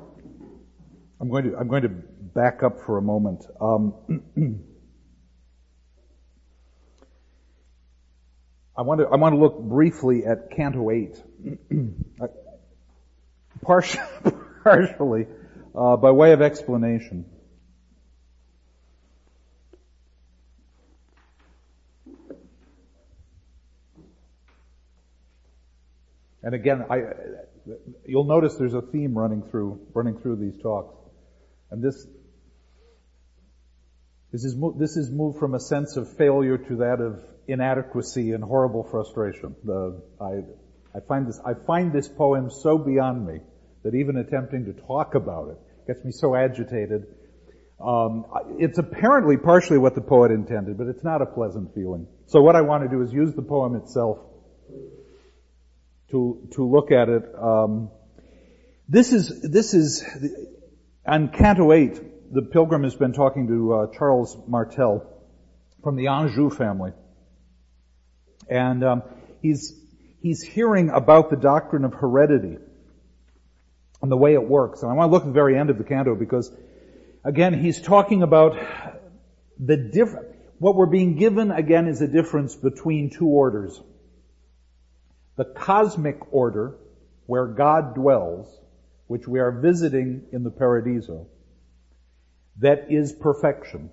I'm going to back up for a moment. I want to look briefly at Canto 8, partially by way of explanation. And again, you'll notice there's a theme running through these talks, and this is moved from a sense of failure to that of inadequacy and horrible frustration. I find this poem so beyond me that even attempting to talk about it gets me so agitated. It's apparently partially what the poet intended, but it's not a pleasant feeling. So what I want to do is use the poem itself to look at it. This is on Canto 8. The pilgrim has been talking to Charles Martel from the Anjou family, and he's hearing about the doctrine of heredity and the way it works. And I want to look at the very end of the canto because, again, he's talking about what we're being given, again, is a difference between two orders. The cosmic order, where God dwells, which we are visiting in the Paradiso, that is perfection.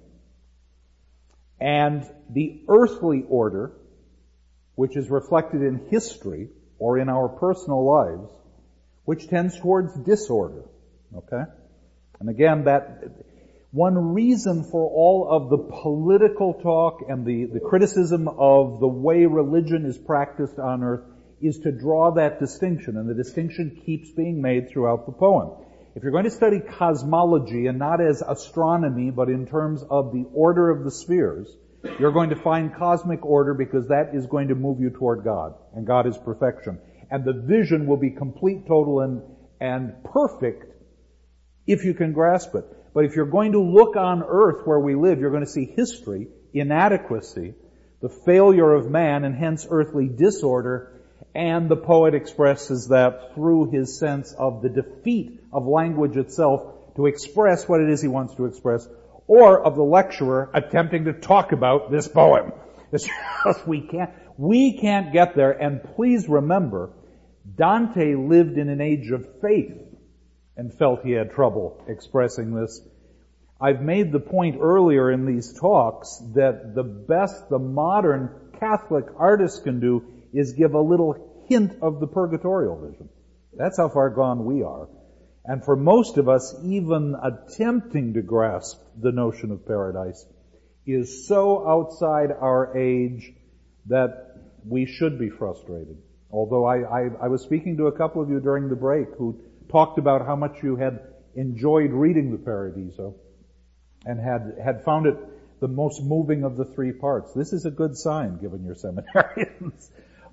And the earthly order, which is reflected in history or in our personal lives, which tends towards disorder. Okay? And again, that one reason for all of the political talk and the criticism of the way religion is practiced on earth is to draw that distinction, and the distinction keeps being made throughout the poem. If you're going to study cosmology, and not as astronomy, but in terms of the order of the spheres, you're going to find cosmic order because that is going to move you toward God, and God is perfection. And the vision will be complete, total, and perfect if you can grasp it. But if you're going to look on earth where we live, you're going to see history, inadequacy, the failure of man, and hence earthly disorder. And the poet expresses that through his sense of the defeat of language itself to express what it is he wants to express, or of the lecturer attempting to talk about this poem. It's just, we can't get there. And please remember, Dante lived in an age of faith and felt he had trouble expressing this. I've made the point earlier in these talks that the best the modern Catholic artist can do is give a little hint of the purgatorial vision. That's how far gone we are. And for most of us, even attempting to grasp the notion of paradise is so outside our age that we should be frustrated. Although I was speaking to a couple of you during the break who talked about how much you had enjoyed reading the Paradiso and had found it the most moving of the three parts. This is a good sign, given your seminarians.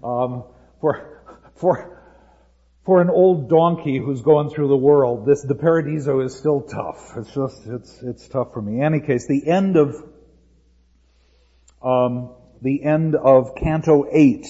For an old donkey who's going through the world, the Paradiso is still tough. It's tough for me. In any case, the end of Canto 8.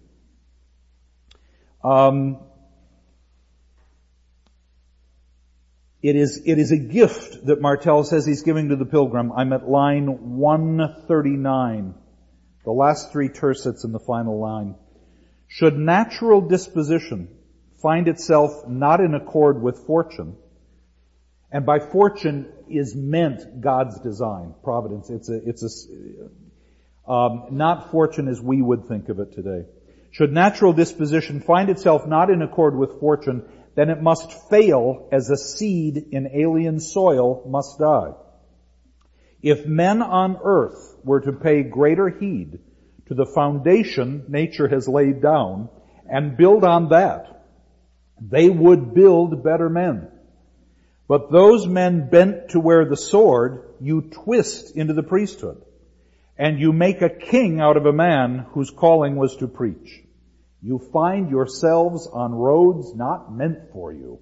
It is a gift that Martel says he's giving to the pilgrim. I'm at line 139. The last three tercets in the final line. Should natural disposition find itself not in accord with fortune, and by fortune is meant God's design, providence. It's not fortune as we would think of it today. Should natural disposition find itself not in accord with fortune, then it must fail as a seed in alien soil must die. If men on earth were to pay greater heed to the foundation nature has laid down and build on that, they would build better men. But those men bent to wear the sword, you twist into the priesthood, and you make a king out of a man whose calling was to preach. You find yourselves on roads not meant for you.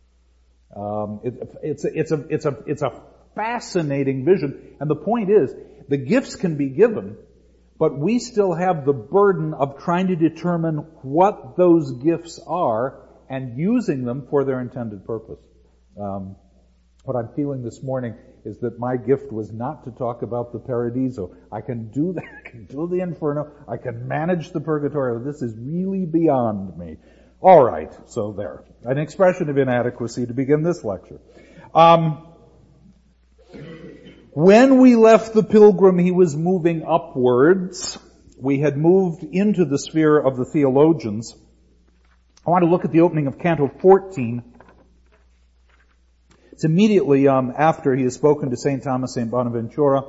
It's a fascinating vision, and the point is, the gifts can be given, but we still have the burden of trying to determine what those gifts are and using them for their intended purpose. What I'm feeling this morning is that my gift was not to talk about the Paradiso. I can do that. I can do the Inferno. I can manage the Purgatorio. This is really beyond me. All right, so there. An expression of inadequacy to begin this lecture. When we left the pilgrim, he was moving upwards. We had moved into the sphere of the theologians. I want to look at the opening of Canto 14. It's immediately after he has spoken to St. Thomas, St. Bonaventura.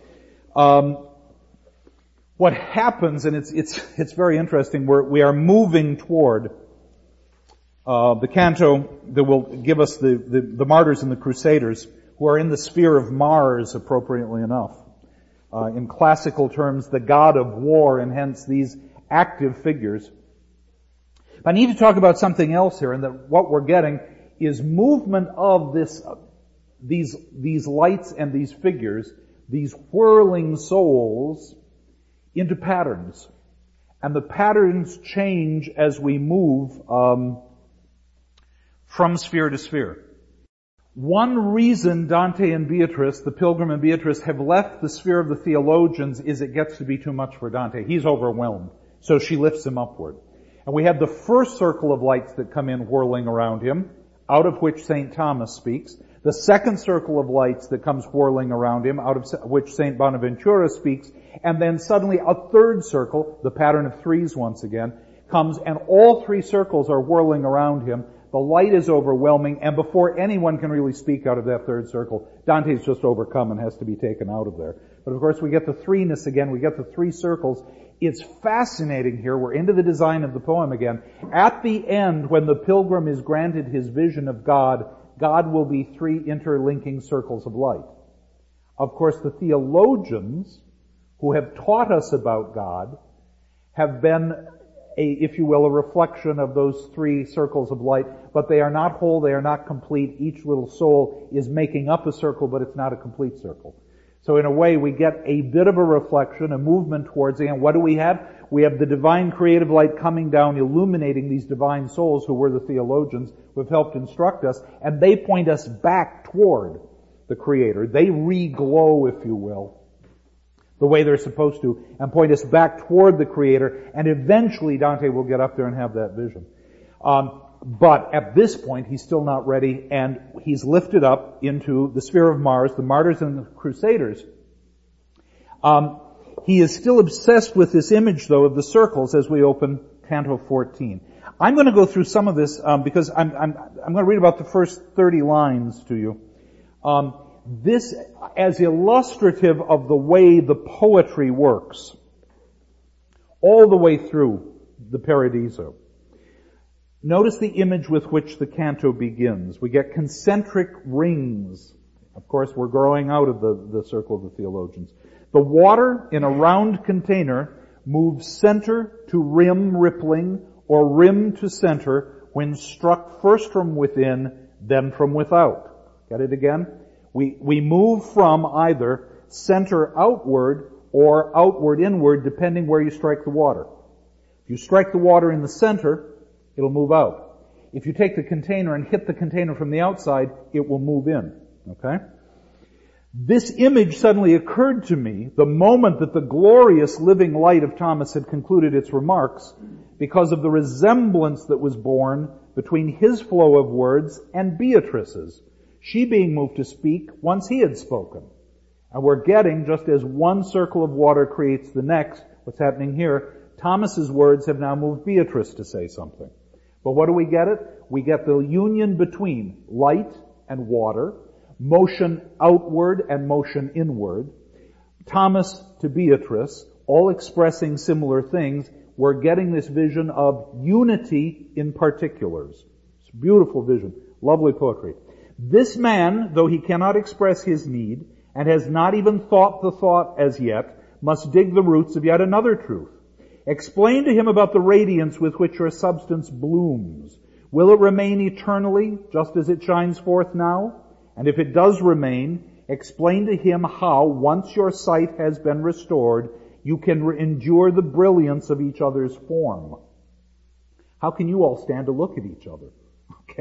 What happens, and it's very interesting, we are moving toward the canto that will give us the martyrs and the crusaders, who are in the sphere of Mars, appropriately enough. In classical terms, the god of war, and hence these active figures. I need to talk about something else here, and that what we're getting is movement of these lights and these figures, these whirling souls, into patterns. And the patterns change as we move from sphere to sphere. One reason Dante and Beatrice, the pilgrim and Beatrice, have left the sphere of the theologians is it gets to be too much for Dante. He's overwhelmed. So she lifts him upward. And we have the first circle of lights that come in whirling around him, out of which St. Thomas speaks. The second circle of lights that comes whirling around him, out of which St. Bonaventura speaks. And then suddenly a third circle, the pattern of threes once again, comes, and all three circles are whirling around him. The light is overwhelming, and before anyone can really speak out of that third circle, Dante's just overcome and has to be taken out of there. But of course we get the threeness again, we get the three circles. It's fascinating here, we're into the design of the poem again. At the end, when the pilgrim is granted his vision of God, God will be three interlinking circles of light. Of course, the theologians who have taught us about God have been if you will, a reflection of those three circles of light, but they are not whole, they are not complete. Each little soul is making up a circle, but it's not a complete circle. So in a way, we get a bit of a reflection, a movement towards the end. What do we have? We have the divine creative light coming down, illuminating these divine souls who were the theologians who have helped instruct us, and they point us back toward the Creator. They re-glow, if you will, the way they're supposed to, and point us back toward the Creator, and eventually Dante will get up there and have that vision. But at this point, he's still not ready, and he's lifted up into the sphere of Mars, the martyrs and the crusaders. He is still obsessed with this image, though, of the circles as we open Canto 14. I'm going to go through some of this because I'm going to read about the first 30 lines to you. This as illustrative of the way the poetry works, all the way through the Paradiso. Notice the image with which the canto begins. We get concentric rings. Of course, we're growing out of the circle of the theologians. The water in a round container moves center to rim rippling or rim to center when struck first from within, then from without. Get it again? We move from either center outward or outward inward, depending where you strike the water. If you strike the water in the center, it'll move out. If you take the container and hit the container from the outside, it will move in. Okay? This image suddenly occurred to me the moment that the glorious living light of Thomas had concluded its remarks, because of the resemblance that was born between his flow of words and Beatrice's, she being moved to speak once he had spoken. And we're getting, just as one circle of water creates the next, what's happening here, Thomas's words have now moved Beatrice to say something. But what do we get it? We get the union between light and water, motion outward and motion inward, Thomas to Beatrice, all expressing similar things. We're getting this vision of unity in particulars. It's a beautiful vision, lovely poetry. This man, though he cannot express his need, and has not even thought the thought as yet, must dig the roots of yet another truth. Explain to him about the radiance with which your substance blooms. Will it remain eternally, just as it shines forth now? And if it does remain, explain to him how, once your sight has been restored, you can endure the brilliance of each other's form. How can you all stand to look at each other? Okay.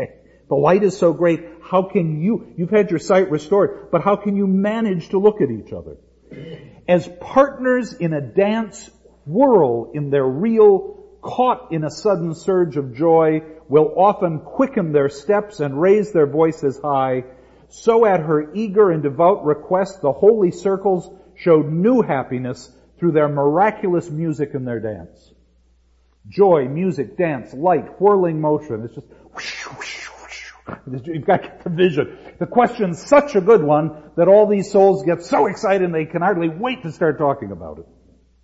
The light is so great, how can you've had your sight restored, but how can you manage to look at each other? As partners in a dance whirl in their reel, caught in a sudden surge of joy, will often quicken their steps and raise their voices high, so at her eager and devout request, the holy circles showed new happiness through their miraculous music and their dance. Joy, music, dance, light, whirling motion. It's just whoosh, whoosh, whoosh. You've got to get the vision. The question's such a good one that all these souls get so excited they can hardly wait to start talking about it.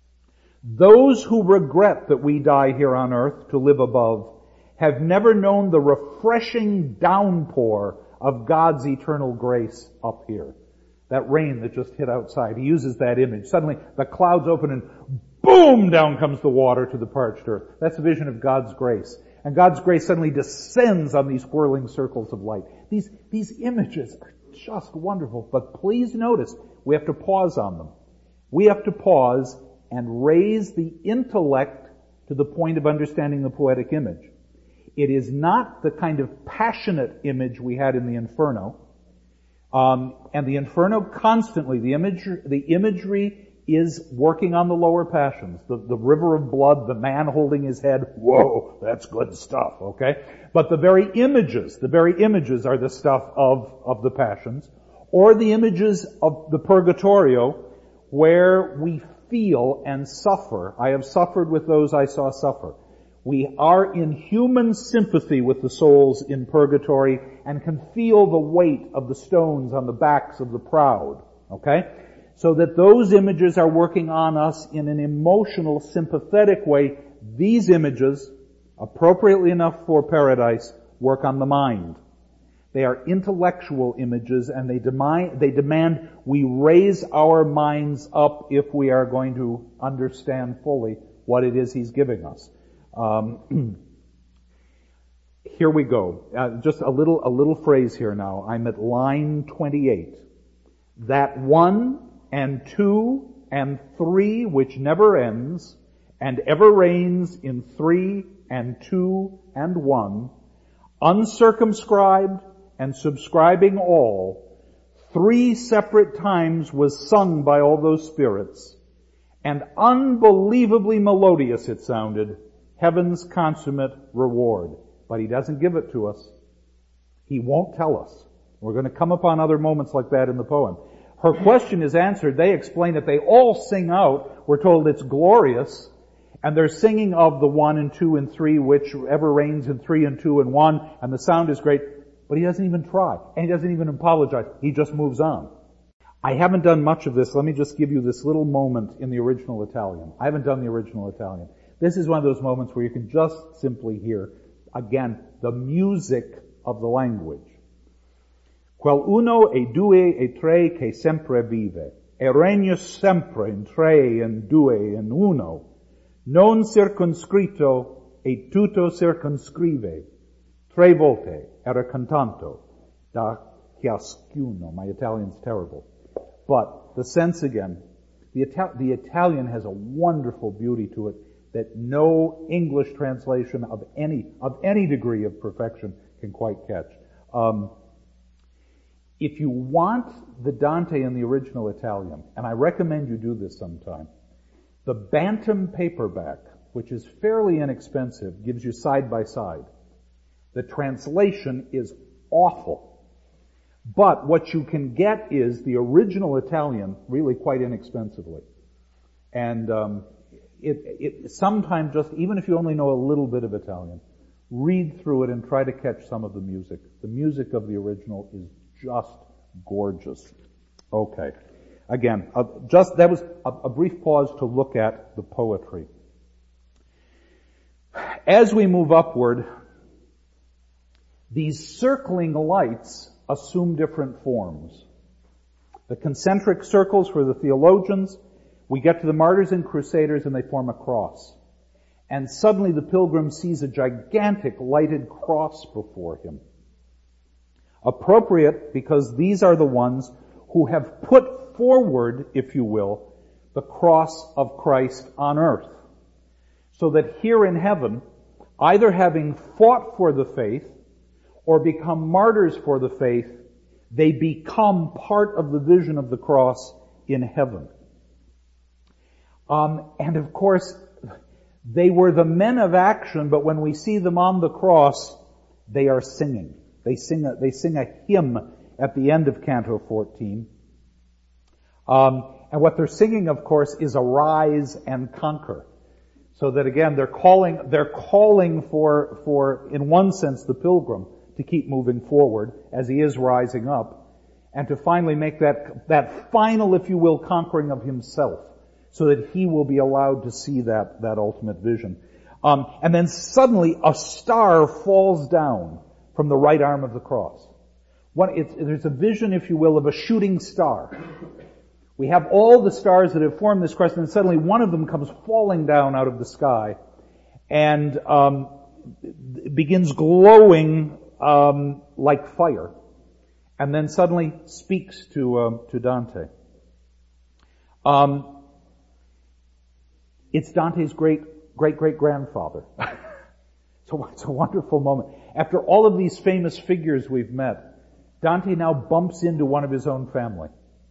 Those who regret that we die here on earth to live above have never known the refreshing downpour of God's eternal grace up here. That rain that just hit outside, he uses that image. Suddenly the clouds open and boom, down comes the water to the parched earth. That's a vision of God's grace. And God's grace suddenly descends on these whirling circles of light. These images are just wonderful. But please notice, we have to pause on them. We have to pause and raise the intellect to the point of understanding the poetic image. It is not the kind of passionate image we had in the Inferno. And the Inferno constantly, the imagery is working on the lower passions. The river of blood, the man holding his head, whoa, that's good stuff, okay? But the very images are the stuff of the passions, or the images of the Purgatorio, where we feel and suffer. I have suffered with those I saw suffer. We are in human sympathy with the souls in purgatory and can feel the weight of the stones on the backs of the proud. Okay? So that those images are working on us in an emotional, sympathetic way. These images, appropriately enough for paradise, work on the mind. They are intellectual images, and they demand we raise our minds up if we are going to understand fully what it is he's giving us. Here we go. Just a little phrase here now. I'm at line 28. That 1 and 2 and 3 which never ends and ever reigns in 3 and 2 and 1, uncircumscribed and subscribing all, 3 separate times was sung by all those spirits, and unbelievably melodious it sounded, heaven's consummate reward. But he doesn't give it to us. He won't tell us. We're going to come upon other moments like that in the poem. Her question is answered. They explain it. They all sing out. We're told it's glorious. And they're singing of the 1 and 2 and 3, which ever reigns in 3 and 2 and 1. And the sound is great. But he doesn't even try. And he doesn't even apologize. He just moves on. I haven't done much of this. Let me just give you this little moment in the original Italian. I haven't done the original Italian. This is one of those moments where you can just simply hear, again, the music of the language. Quel uno e due e tre che sempre vive, e regna sempre in tre in due in uno, non circonscritto e tutto circonscrive, tre volte era cantanto da ciascuno. My Italian's terrible. But the sense again, the Italian has a wonderful beauty to it that no English translation of any degree of perfection can quite catch. If you want the Dante in the original Italian, and I recommend you do this sometime, the Bantam paperback, which is fairly inexpensive, gives you side by side. The translation is awful. But what you can get is the original Italian really quite inexpensively. And it sometimes just, even if you only know a little bit of Italian, read through it and try to catch some of the music. The music of the original is just gorgeous. Okay. Again, that was a brief pause to look at the poetry. As we move upward, these circling lights assume different forms. The concentric circles for the theologians, we get to the martyrs and crusaders and they form a cross. And suddenly the pilgrim sees a gigantic lighted cross before him. Appropriate because these are the ones who have put forward, if you will, the cross of Christ on earth. So that here in heaven, either having fought for the faith or become martyrs for the faith, they become part of the vision of the cross in heaven. And of course, they were the men of action, but when we see them on the cross, they are singing. They sing a hymn at the end of Canto 14. And what they're singing, of course, is arise and conquer. So that again, they're calling for, in one sense, the pilgrim to keep moving forward as he is rising up, and to finally make that final, if you will, conquering of himself, so that he will be allowed to see that ultimate vision. And then suddenly a star falls down from the right arm of the cross. There's a vision, if you will, of a shooting star. We have all the stars that have formed this crescent, and suddenly one of them comes falling down out of the sky and begins glowing like fire, and then suddenly speaks to Dante. It's Dante's great-great-grandfather. It's a wonderful moment. After all of these famous figures we've met, Dante now bumps into one of his own family.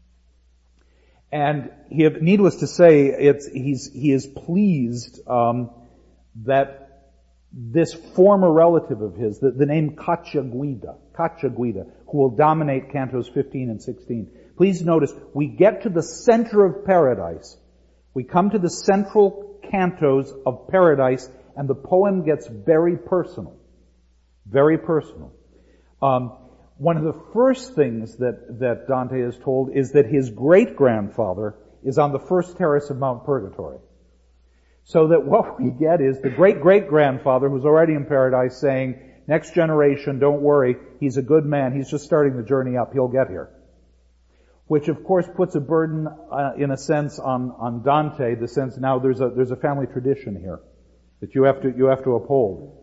And needless to say, he is pleased that this former relative of his, the name Cacciaguida, who will dominate cantos 15 and 16. Please notice, we get to the center of paradise. We come to the central cantos of paradise, and the poem gets very personal. Very personal. One of the first things that Dante is told is that his great-grandfather is on the first terrace of Mount Purgatory. So that what we get is the great-great-grandfather, who's already in paradise, saying, next generation, don't worry, he's a good man, he's just starting the journey up, he'll get here. Which of course puts a burden, in a sense, on Dante, the sense now there's a family tradition here that you have to uphold.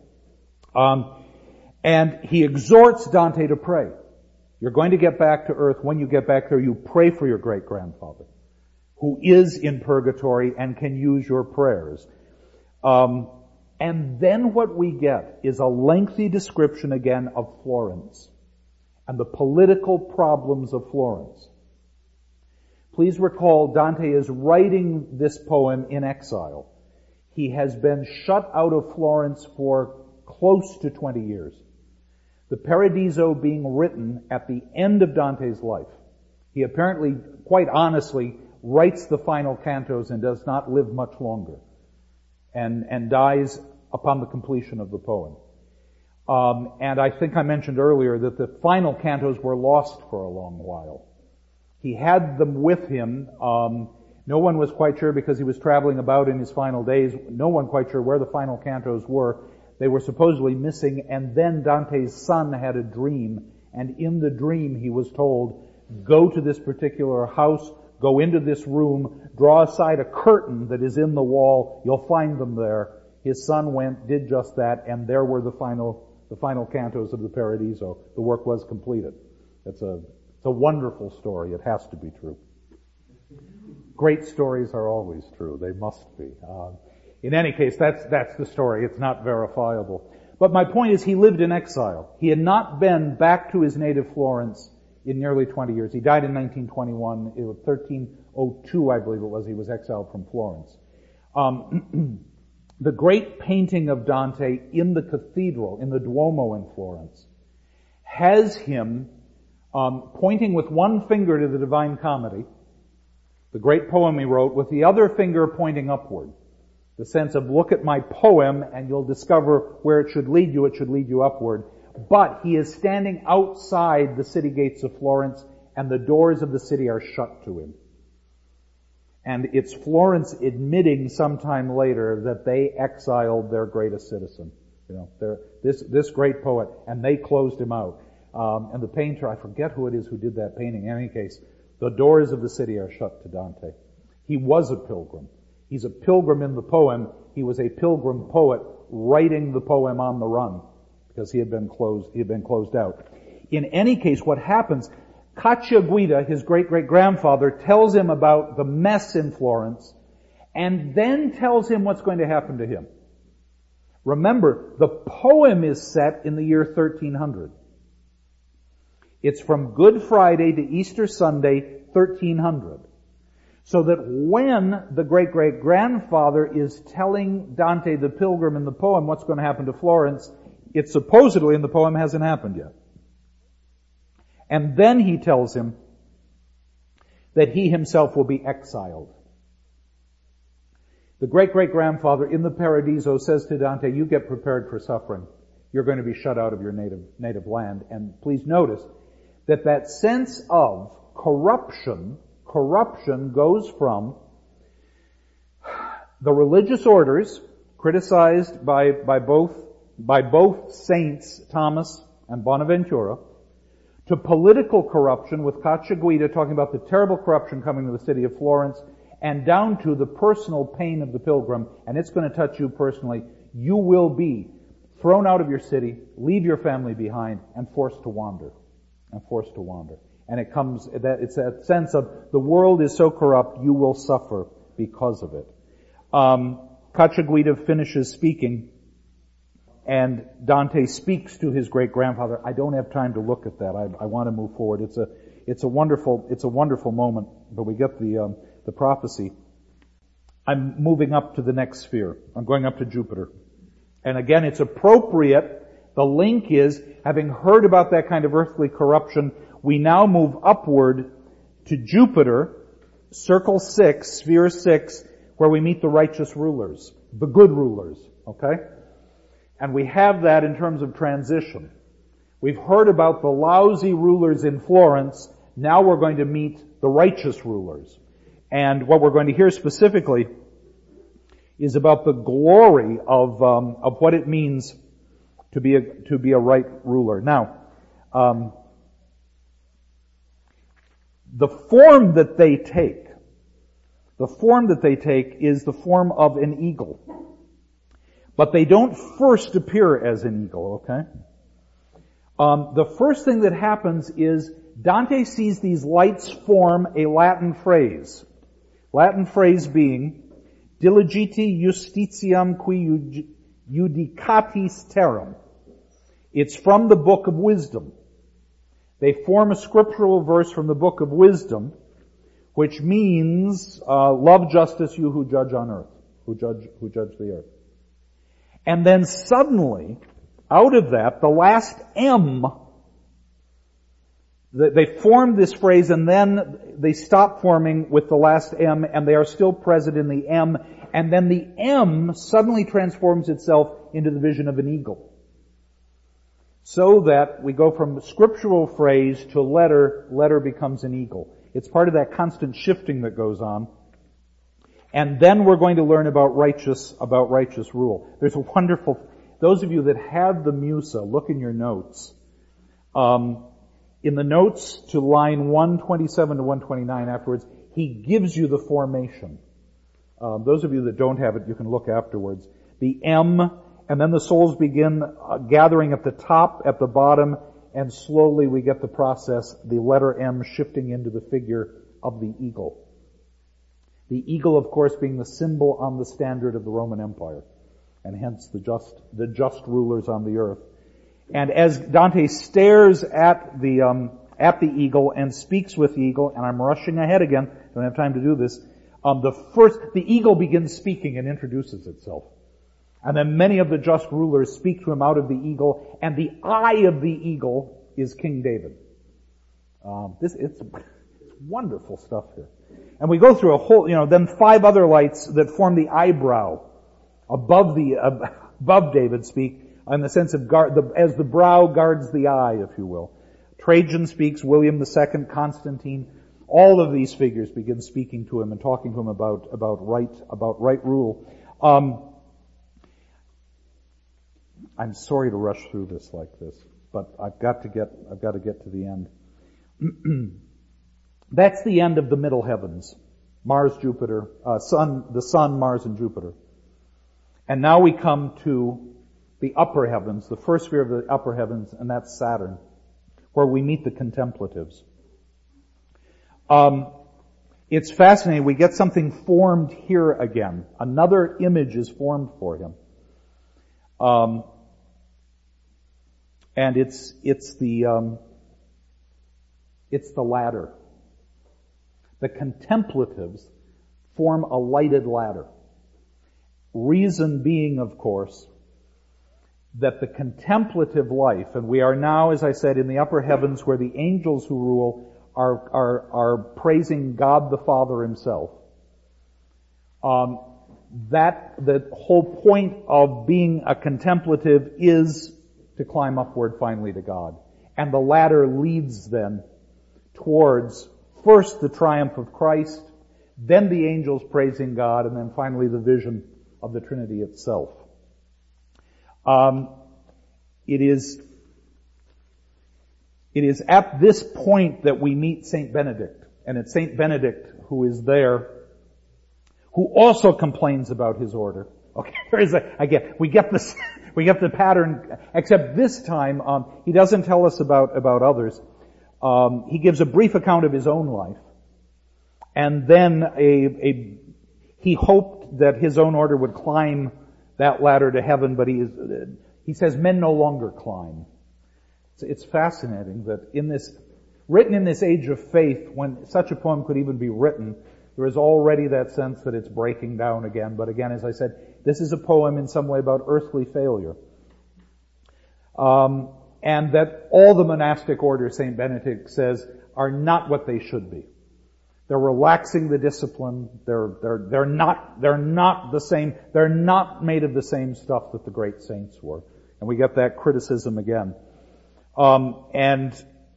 And he exhorts Dante to pray. You're going to get back to earth. When you get back there, you pray for your great-grandfather, who is in purgatory and can use your prayers. And then what we get is a lengthy description again of Florence and the political problems of Florence. Please recall, Dante is writing this poem in exile. He has been shut out of Florence for close to 20 years. The Paradiso being written at the end of Dante's life. He apparently, quite honestly, writes the final cantos and does not live much longer, and dies upon the completion of the poem. And I think I mentioned earlier that the final cantos were lost for a long while. He had them with him. No one was quite sure, because he was traveling about in his final days, no one quite sure where the final cantos were. They were supposedly missing, and then Dante's son had a dream, and in the dream he was told, go to this particular house, go into this room, draw aside a curtain that is in the wall, you'll find them there. His son went, did just that, and there were the final cantos of the Paradiso. The work was completed. It's a wonderful story. It has to be true. Great stories are always true. They must be. In any case, that's the story. It's not verifiable. But my point is, he lived in exile. He had not been back to his native Florence in nearly 20 years. He died in 1921. It was 1302, I believe it was, he was exiled from Florence. The great painting of Dante in the cathedral, in the Duomo in Florence, has him pointing with one finger to the Divine Comedy, the great poem he wrote, with the other finger pointing upward. The sense of, look at my poem and you'll discover where it should lead you upward. But he is standing outside the city gates of Florence, and the doors of the city are shut to him. And it's Florence admitting sometime later that they exiled their greatest citizen. This great poet, and they closed him out. And the painter, I forget who it is who did that painting. In any case, the doors of the city are shut to Dante. He was a pilgrim. He's a pilgrim in the poem. He was a pilgrim poet writing the poem on the run because he had been closed out. In any case, what happens, Cacciaguida, his great-great-grandfather, tells him about the mess in Florence and then tells him what's going to happen to him. Remember, the poem is set in the year 1300. It's from Good Friday to Easter Sunday, 1300. So that when the great-great-grandfather is telling Dante the Pilgrim in the poem what's going to happen to Florence, it supposedly in the poem hasn't happened yet. And then he tells him that he himself will be exiled. The great-great-grandfather in the Paradiso says to Dante, you get prepared for suffering. You're going to be shut out of your native land. And please notice that sense of corruption goes from the religious orders, criticized by both saints, Thomas and Bonaventura, to political corruption with Cacciaguida talking about the terrible corruption coming to the city of Florence, and down to the personal pain of the pilgrim, and it's going to touch you personally. You will be thrown out of your city, leave your family behind, and forced to wander. And it's that sense of the world is so corrupt, you will suffer because of it. Cacciaguida finishes speaking, and Dante speaks to his great-grandfather. I don't have time to look at that. I want to move forward. It's a wonderful moment, but we get the prophecy. I'm moving up to the next sphere. I'm going up to Jupiter. And again, it's appropriate. The link is, having heard about that kind of earthly corruption, we now move upward to Jupiter, circle 6, sphere 6, where we meet the righteous rulers, the good rulers, okay? And we have that in terms of transition. We've heard about the lousy rulers in Florence. Now we're going to meet the righteous rulers. And what we're going to hear specifically is about the glory of what it means to be a right ruler. Now, the form that they take is the form of an eagle. But they don't first appear as an eagle, okay? The first thing that happens is Dante sees these lights form a Latin phrase. Latin phrase being, diligiti justitiam qui judicatis terram. It's from the Book of Wisdom. They form a scriptural verse from the Book of Wisdom, which means, love justice, you who judge on earth, who judge the earth. And then suddenly, out of that, the last M, they formed this phrase and then they stop forming with the last M, and they are still present in the M, and then the M suddenly transforms itself into the vision of an eagle. So that we go from scriptural phrase to letter becomes an eagle. It's part of that constant shifting that goes on. And then we're going to learn about righteous rule. There's a wonderful, those of you that have the Musa, look in your notes. In the notes to line 127 to 129 afterwards, he gives you the formation. Those of you that don't have it, you can look afterwards. The M, and then the souls begin gathering at the top, at the bottom, and slowly we get the process, the letter M shifting into the figure of the eagle. The eagle, of course, being the symbol on the standard of the Roman Empire, and hence the just rulers on the earth. And as Dante stares at the eagle and speaks with the eagle, and I'm rushing ahead again, don't have time to do this, the eagle begins speaking and introduces itself. And then many of the just rulers speak to him out of the eagle, and the eye of the eagle is King David. It's wonderful stuff here. And we go through a whole, then 5 other lights that form the eyebrow above David speak, in the sense of as the brow guards the eye, if you will. Trajan speaks, William II, Constantine, all of these figures begin speaking to him and talking to him about right rule. I'm sorry to rush through this like this, but I've got to get to the end. That's the end of the middle heavens. Mars, Jupiter, the sun, Mars, and Jupiter. And now we come to the upper heavens, the first sphere of the upper heavens, and that's Saturn, where we meet the contemplatives. It's fascinating. We get something formed here again. Another image is formed for him. And it's the It's the ladder. The contemplatives form a lighted ladder. Reason being, of course, that the contemplative life, and we are now, as I said, in the upper heavens where the angels who rule are praising God the Father himself. That the whole point of being a contemplative is to climb upward finally to God. And the ladder leads then towards first the triumph of Christ, then the angels praising God, and then finally the vision of the Trinity itself. It is at this point that we meet Saint Benedict, and it's Saint Benedict who is there, who also complains about his order. Okay, we get the pattern, except this time, he doesn't tell us about others. He gives a brief account of his own life. And then he hoped that his own order would climb that ladder to heaven, but he says men no longer climb. It's fascinating that written in this age of faith, when such a poem could even be written, there is already that sense that it's breaking down again. But again, as I said, this is a poem in some way about earthly failure. And that all the monastic orders, St. Benedict says, are not what they should be. They're relaxing the discipline. They're not the same. They're not made of the same stuff that the great saints were. And we get that criticism again. And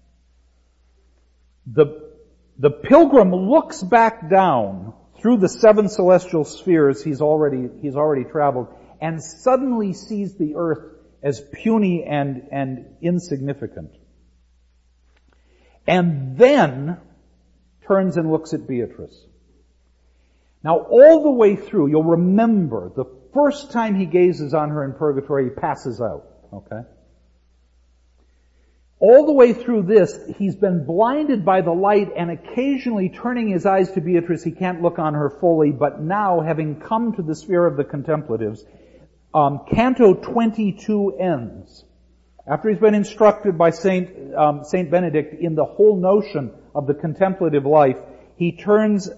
the pilgrim looks back down through the 7 celestial spheres he's already traveled, and suddenly sees the earth as puny and insignificant. And then turns and looks at Beatrice. Now, all the way through, you'll remember the first time he gazes on her in purgatory, he passes out. Okay? All the way through this, he's been blinded by the light, and occasionally turning his eyes to Beatrice, he can't look on her fully, but now, having come to the sphere of the contemplatives, Canto 22 ends. After he's been instructed by Saint Benedict in the whole notion of the contemplative life, he turns,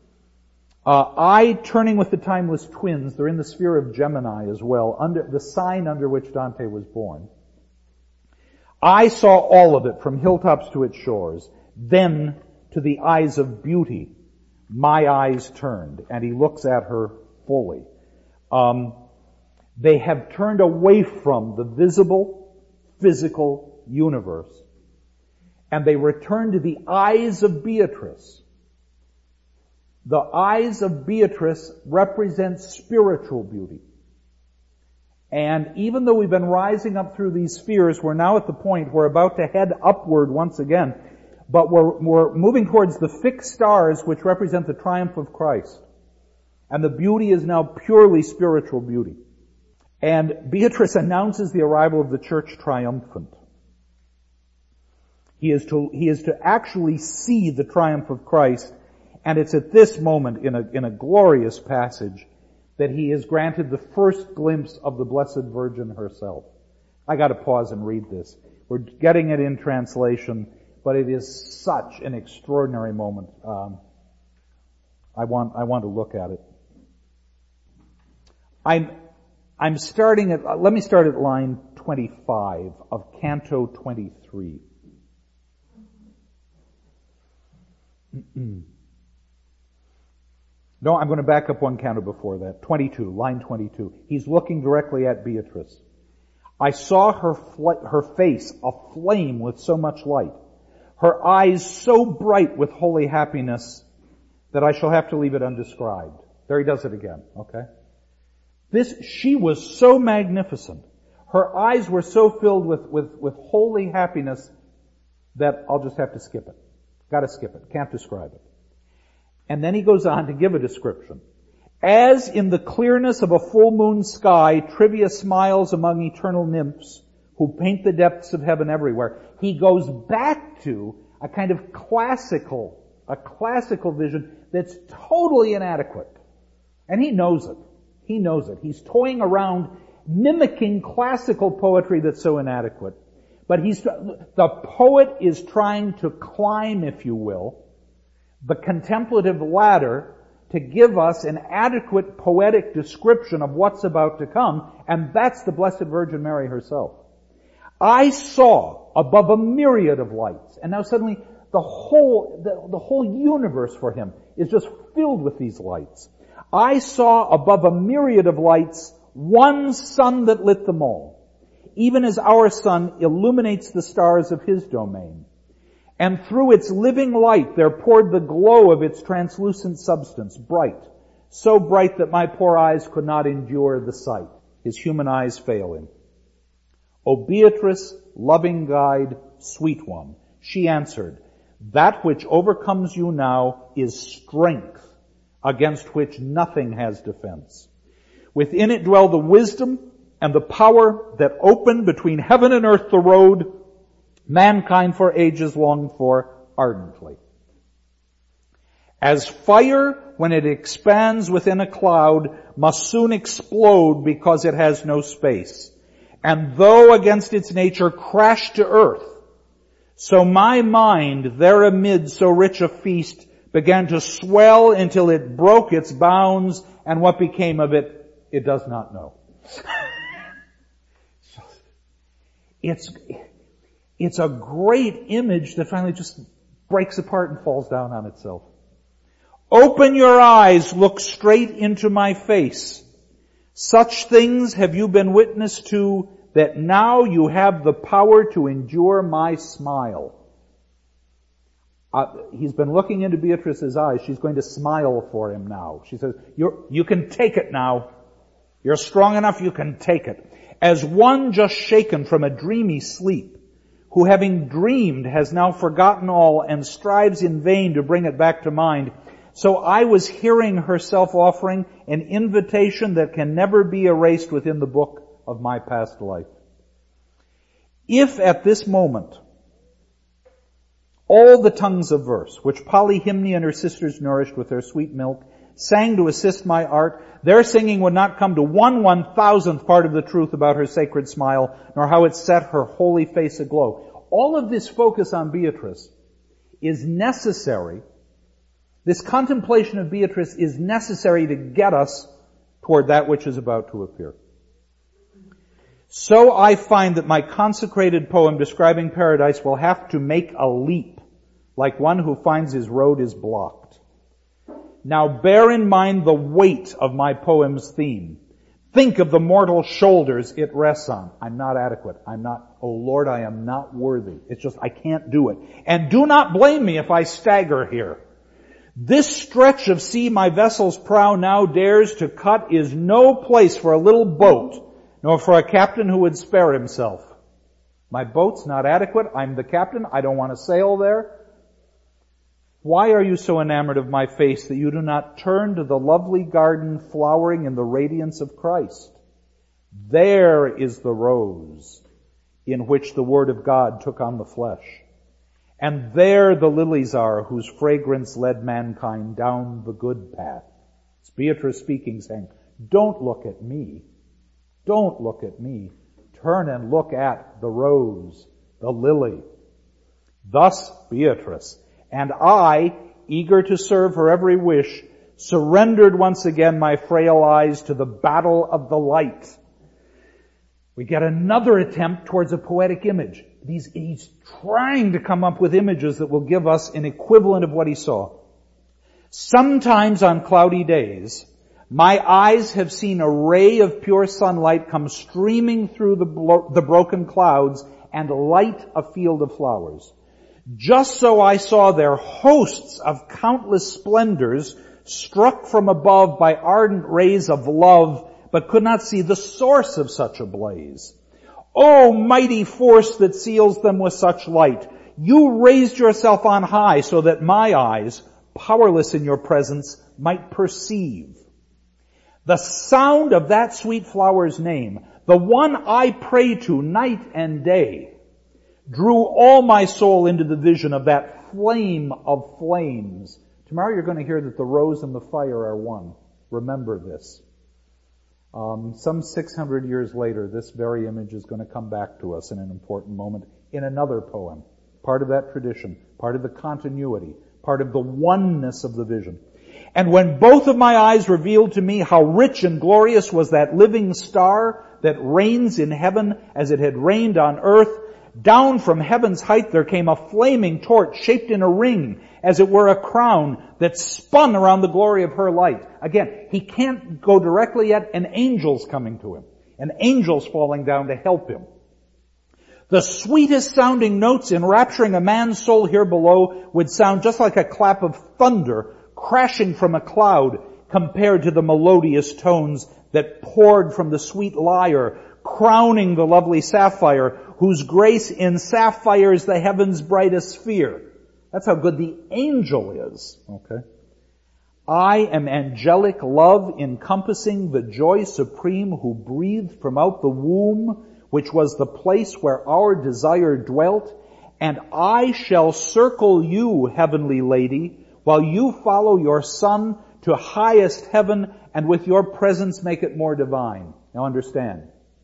I turning with the timeless twins, they're in the sphere of Gemini as well, under the sign under which Dante was born. I saw all of it from hilltops to its shores. Then to the eyes of beauty, my eyes turned, and he looks at her fully. They have turned away from the visible, physical universe, and they return to the eyes of Beatrice. The eyes of Beatrice represent spiritual beauty. And even though we've been rising up through these spheres, we're now at the point we're about to head upward once again, but we're moving towards the fixed stars which represent the triumph of Christ. And the beauty is now purely spiritual beauty. And Beatrice announces the arrival of the church triumphant. He is to actually see the triumph of Christ, and it's at this moment in a glorious passage that he is granted the first glimpse of the Blessed Virgin herself. I gotta pause and read this. We're getting it in translation, but it is such an extraordinary moment. I want to look at it. Let me start at line 25 of Canto 23. No, I'm going to back up one canto before that. 22, line 22. He's looking directly at Beatrice. I saw her face aflame with so much light, her eyes so bright with holy happiness that I shall have to leave it undescribed. There he does it again, okay? She was so magnificent. Her eyes were so filled with holy happiness that I'll just have to skip it. Gotta skip it. Can't describe it. And then he goes on to give a description. As in the clearness of a full moon sky, Trivia smiles among eternal nymphs who paint the depths of heaven everywhere. He goes back to a kind of classical vision that's totally inadequate. And he knows it. He knows it. He's toying around mimicking classical poetry that's so inadequate. But the poet is trying to climb, if you will, the contemplative ladder to give us an adequate poetic description of what's about to come, and that's the Blessed Virgin Mary herself. I saw above a myriad of lights, and now suddenly the whole universe for him is just filled with these lights. I saw above a myriad of lights one sun that lit them all, even as our sun illuminates the stars of his domain. And through its living light there poured the glow of its translucent substance, bright, so bright that my poor eyes could not endure the sight. His human eyes fail him. O Beatrice, loving guide, sweet one, she answered, that which overcomes you now is strength against which nothing has defense. Within it dwell the wisdom and the power that open between heaven and earth the road mankind for ages longed for ardently. As fire, when it expands within a cloud, must soon explode because it has no space, and though against its nature crash to earth, so my mind there amid so rich a feast began to swell until it broke its bounds, and what became of it, it does not know. It's a great image that finally just breaks apart and falls down on itself. Open your eyes, look straight into my face. Such things have you been witness to that now you have the power to endure my smile. He's been looking into Beatrice's eyes. She's going to smile for him now. She says, you can take it now. You're strong enough, you can take it. As one just shaken from a dreamy sleep, who having dreamed has now forgotten all and strives in vain to bring it back to mind, so I was hearing herself offering an invitation that can never be erased within the book of my past life. If at this moment all the tongues of verse, which Polyhymnia and her sisters nourished with their sweet milk, sang to assist my art, their singing would not come to 1/1000th part of the truth about her sacred smile, nor how it set her holy face aglow. All of this focus on Beatrice is necessary. This contemplation of Beatrice is necessary to get us toward that which is about to appear. So I find that my consecrated poem describing paradise will have to make a leap, like one who finds his road is blocked. Now bear in mind the weight of my poem's theme. Think of the mortal shoulders it rests on. I'm not adequate. Oh Lord, I am not worthy. It's just, I can't do it. And do not blame me if I stagger here. This stretch of sea my vessel's prow now dares to cut is no place for a little boat, nor for a captain who would spare himself. My boat's not adequate. I'm the captain. I don't want to sail there. Why are you so enamored of my face that you do not turn to the lovely garden flowering in the radiance of Christ? There is the rose in which the Word of God took on the flesh. And there the lilies are whose fragrance led mankind down the good path. It's Beatrice speaking, saying, don't look at me. Don't look at me. Turn and look at the rose, the lily. Thus Beatrice, and I, eager to serve her every wish, surrendered once again my frail eyes to the battle of the light. We get another attempt towards a poetic image. He's trying to come up with images that will give us an equivalent of what he saw. Sometimes on cloudy days, my eyes have seen a ray of pure sunlight come streaming through the broken clouds and light a field of flowers. Just so I saw there hosts of countless splendors struck from above by ardent rays of love, but could not see the source of such a blaze. O mighty force that seals them with such light, you raised yourself on high so that my eyes, powerless in your presence, might perceive. The sound of that sweet flower's name, the one I pray to night and day, drew all my soul into the vision of that flame of flames. Tomorrow you're going to hear that the rose and the fire are one. Remember this. Some 600 years later, this very image is going to come back to us in an important moment in another poem. Part of that tradition, part of the continuity, part of the oneness of the vision. And when both of my eyes revealed to me how rich and glorious was that living star that reigns in heaven as it had reigned on earth, down from heaven's height there came a flaming torch shaped in a ring, as it were a crown, that spun around the glory of her light. Again, he can't go directly yet. An angel's coming to him. An angel's falling down to help him. The sweetest sounding notes enrapturing a man's soul here below would sound just like a clap of thunder crashing from a cloud compared to the melodious tones that poured from the sweet lyre, crowning the lovely sapphire, whose grace in sapphires the heaven's brightest sphere. That's how good the angel is. Okay. I am angelic love encompassing the joy supreme who breathed from out the womb, which was the place where our desire dwelt, and I shall circle you, heavenly lady, while you follow your son to highest heaven and with your presence make it more divine. Now understand.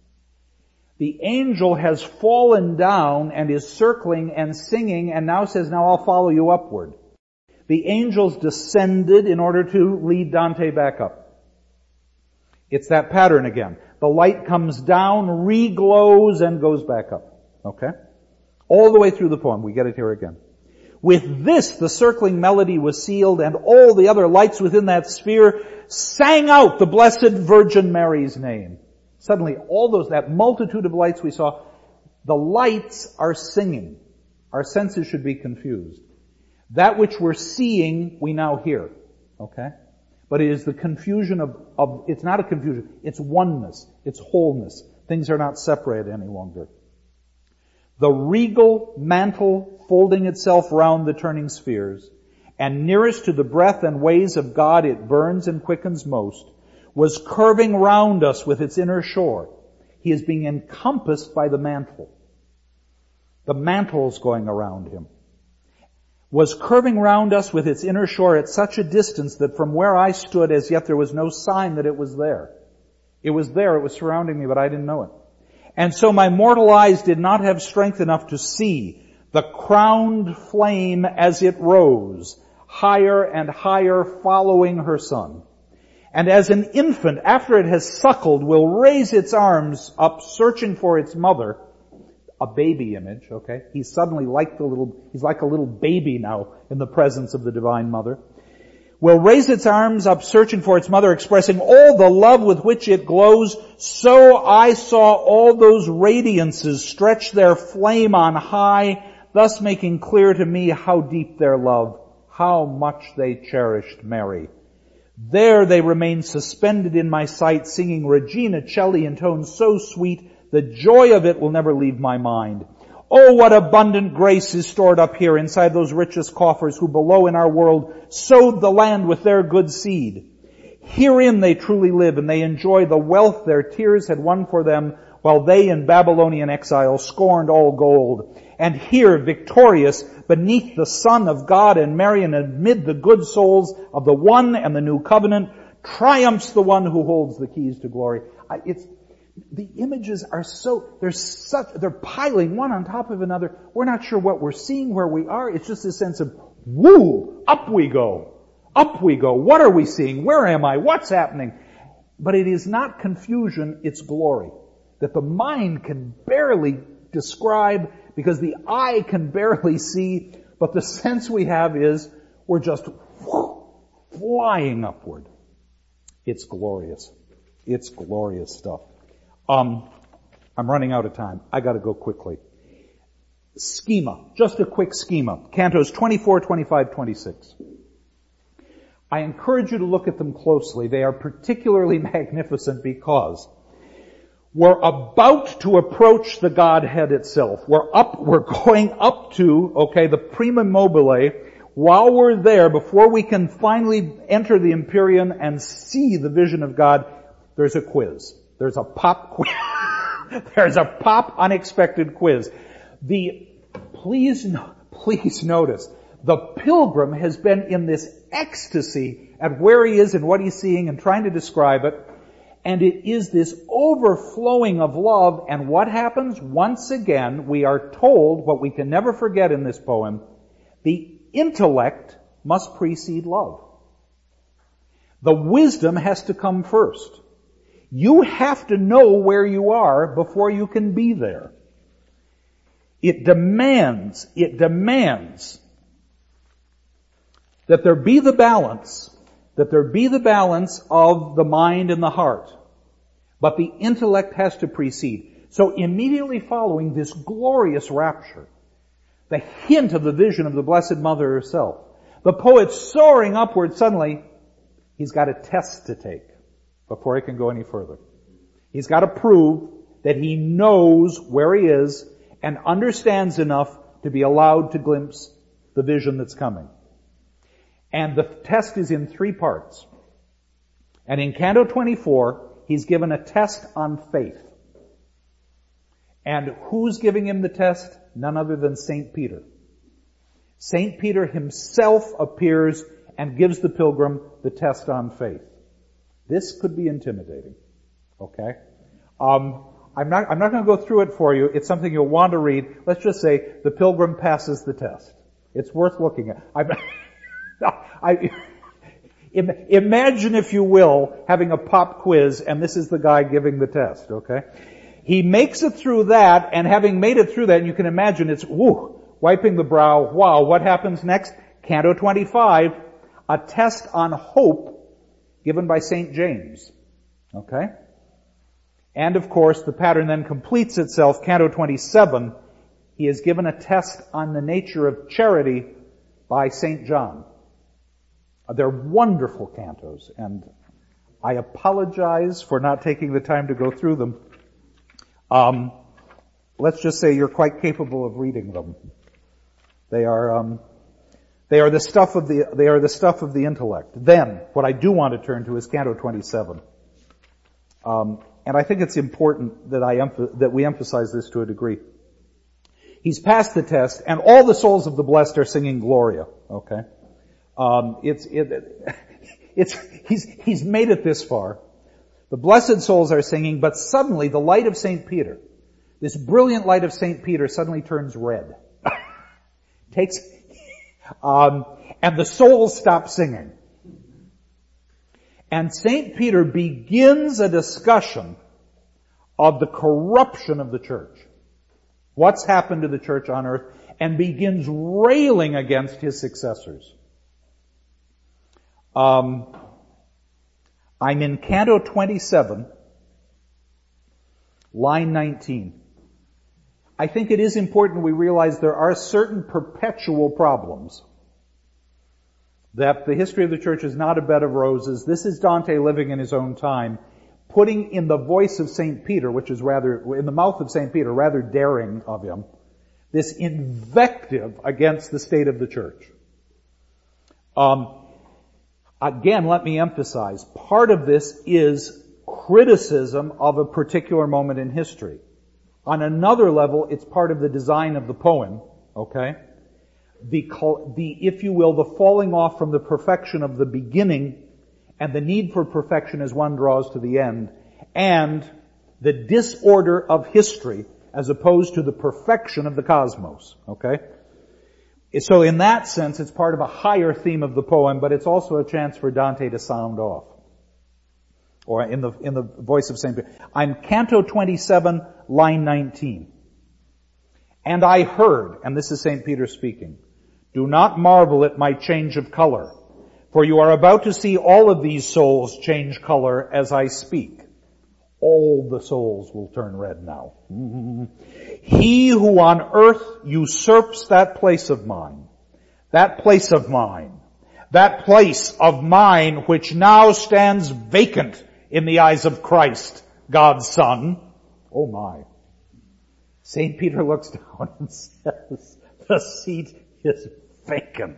The angel has fallen down and is circling and singing and now says, now I'll follow you upward. The angels descended in order to lead Dante back up. It's that pattern again. The light comes down, reglows, and goes back up. Okay? All the way through the poem. We get it here again. With this, the circling melody was sealed, and all the other lights within that sphere sang out the Blessed Virgin Mary's name. Suddenly, that multitude of lights we saw, the lights are singing. Our senses should be confused. That which we're seeing, we now hear. Okay? But it is the confusion of it's not a confusion, it's oneness, it's wholeness. Things are not separated any longer. The regal mantle folding itself round the turning spheres, and nearest to the breath and ways of God it burns and quickens most, was curving round us with its inner shore. He is being encompassed by the mantle. The mantle's going around him. Was curving round us with its inner shore at such a distance that from where I stood as yet there was no sign that it was there. It was there, it was surrounding me, but I didn't know it. And so my mortal eyes did not have strength enough to see the crowned flame as it rose, higher and higher following her son. And as an infant, after it has suckled, will raise its arms up searching for its mother, a baby image, okay? He's suddenly he's like a little baby now in the presence of the Divine Mother. Will raise its arms up searching for its mother, expressing all the love with which it glows. So I saw all those radiances stretch their flame on high, thus making clear to me how deep their love, how much they cherished Mary. There they remained suspended in my sight, singing Regina Coeli in tones so sweet, the joy of it will never leave my mind. Oh, what abundant grace is stored up here inside those richest coffers who below in our world sowed the land with their good seed. Herein they truly live, and they enjoy the wealth their tears had won for them, while they in Babylonian exile scorned all gold. And here, victorious, beneath the Son of God and Mary, and amid the good souls of the one and the new covenant, triumphs the one who holds the keys to glory. The images are they're piling one on top of another. We're not sure what we're seeing, where we are. It's just a sense of, woo, up we go. Up we go. What are we seeing? Where am I? What's happening? But it is not confusion, it's glory. That the mind can barely describe because the eye can barely see, but the sense we have is we're just flying upward. It's glorious. It's glorious stuff. I'm running out of time. I gotta go quickly. Schema. Just a quick schema. Cantos 24, 25, 26. I encourage you to look at them closely. They are particularly magnificent because we're about to approach the Godhead itself. We're going up to, the prima mobile. While we're there, before we can finally enter the Empyrean and see the vision of God, there's a quiz. There's a pop quiz. There's a pop unexpected quiz. Please notice, the pilgrim has been in this ecstasy at where he is and what he's seeing and trying to describe it. And it is this overflowing of love, and what happens? Once again, we are told, what we can never forget in this poem, the intellect must precede love. The wisdom has to come first. You have to know where you are before you can be there. It demands that there be the balance of the mind and the heart. But the intellect has to precede. So immediately following this glorious rapture, the hint of the vision of the Blessed Mother herself, the poet soaring upward suddenly, he's got a test to take before he can go any further. He's got to prove that he knows where he is and understands enough to be allowed to glimpse the vision that's coming. And the test is in 3 parts. And in Canto 24, he's given a test on faith. And who's giving him the test? None other than St. Peter. St. Peter himself appears and gives the pilgrim the test on faith. This could be intimidating. Okay? I'm not going to go through it for you. It's something you'll want to read. Let's just say the pilgrim passes the test. It's worth looking at. Imagine, if you will, having a pop quiz, and this is the guy giving the test, okay? He makes it through that, and having made it through that, and you can imagine it's, wiping the brow. Wow, what happens next? Canto 25, a test on hope given by St. James, okay? And of course, the pattern then completes itself. Canto 27, he is given a test on the nature of charity by St. John. They're wonderful cantos, and I apologize for not taking the time to go through them. Let's just say you're quite capable of reading them. They are the stuff of the intellect. Then, what I do want to turn to is Canto 27. And I think it's important that we emphasize this to a degree. He's passed the test, and all the souls of the blessed are singing Gloria. Okay, he's made it this far. The blessed souls are singing, but suddenly the light of St. Peter, this brilliant light of St. Peter, suddenly turns red. And the souls stop singing. And St. Peter begins a discussion of the corruption of the church. What's happened to the church on earth, and begins railing against his successors. I'm in Canto 27, line 19. I think it is important we realize there are certain perpetual problems. That the history of the church is not a bed of roses. This is Dante living in his own time, putting in the voice of St. Peter, which is in the mouth of St. Peter, rather daring of him, this invective against the state of the church. Again, let me emphasize, part of this is criticism of a particular moment in history. On another level, it's part of the design of the poem, okay? If you will, the falling off from the perfection of the beginning and the need for perfection as one draws to the end, and the disorder of history as opposed to the perfection of the cosmos, okay? So in that sense, it's part of a higher theme of the poem, but it's also a chance for Dante to sound off. Or in the voice of St. Peter. I'm Canto 27, line 19. And I heard, and this is St. Peter speaking, do not marvel at my change of color, for you are about to see all of these souls change color as I speak. All the souls will turn red now. He who on earth usurps that place of mine, that place of mine, that place of mine which now stands vacant in the eyes of Christ, God's Son. Oh my. St. Peter looks down and says, the seat is vacant.